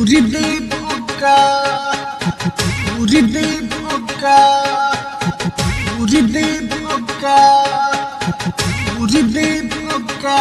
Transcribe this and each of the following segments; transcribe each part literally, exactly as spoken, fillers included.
Uridibuka, Uridibuka, Uridibuka, Uridibuka.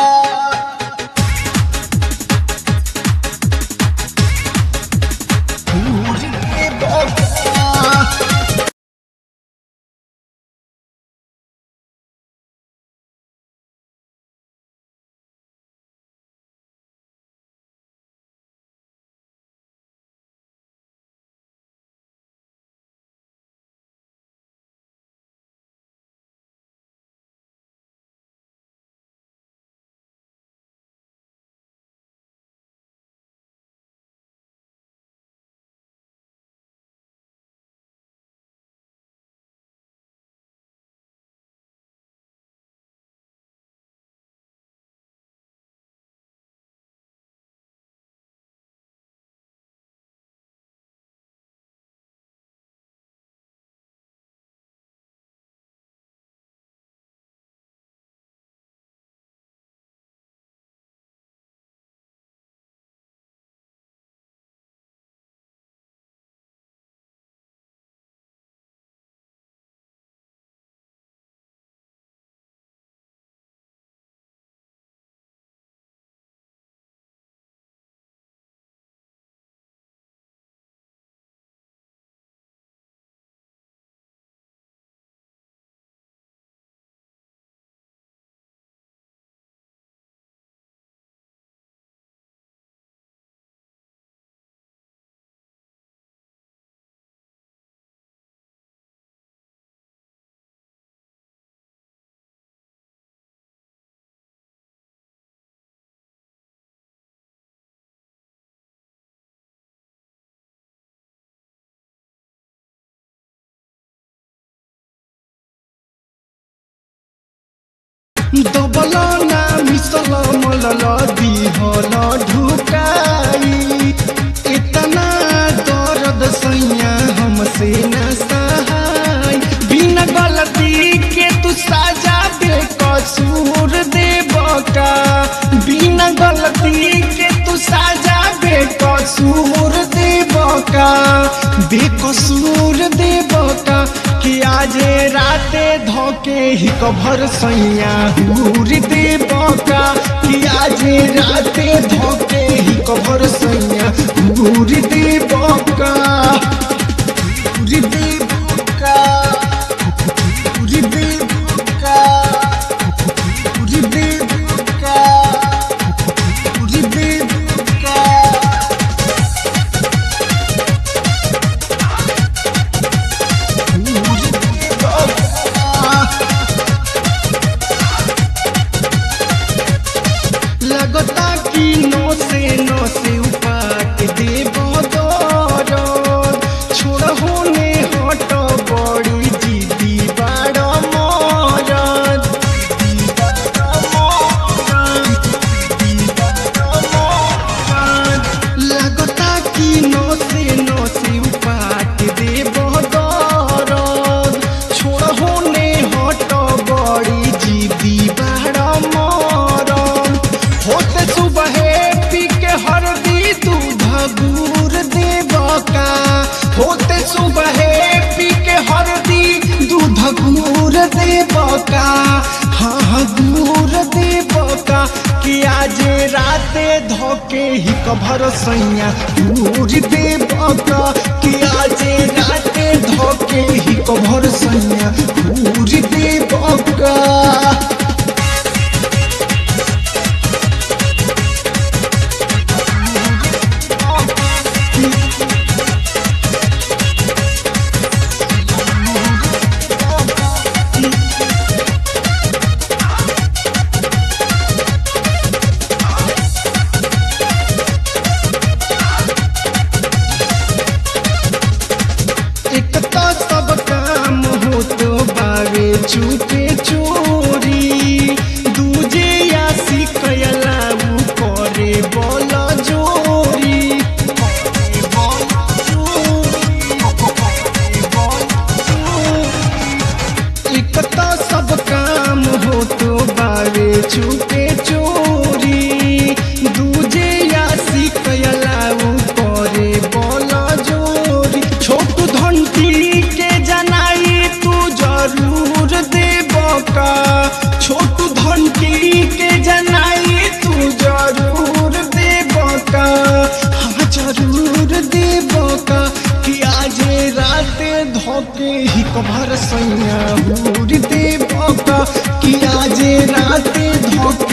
दबला ना मिसला मलला दिहला ढुकाई इतना दर्द सैया हमसे न सहाय बिना गलती के तू साजा बेकसूर देबका बिना गलती के तू साजा बेकसूर देबका बेकसूर देबका कि आज राते धोके ही कभर सैया हुरी देबका कि आज राते धोके ही कभर सैया हुरी देबका हुरी देबका, हुरी देबका, हुरी देबका, हुरी देबका। लगता कि नो से नो से उपाट देबो दरद छोड़ होने हट बड़ी जिद्दी बाड़ मरद लगता कि नो से नो से उपाट देबो दरद छोड़ होने हट बड़ी जिद्दी बाड़ मरद होते सुबह पी के हरदी दूध गुड़ देबका होते सुबह पी के हरदी दूध गुड़ देबका हाँ हाँ गुड़ देबका कि आज राते धोके ही कभर सैया गुड़ देबका कि आज राते धोके ही कभर सैया गुड़ देबका। एक तो सब काम हो तो बावे चुपे चोरी धोके ही कभर सैया हूर दे बका कि आज राते धोके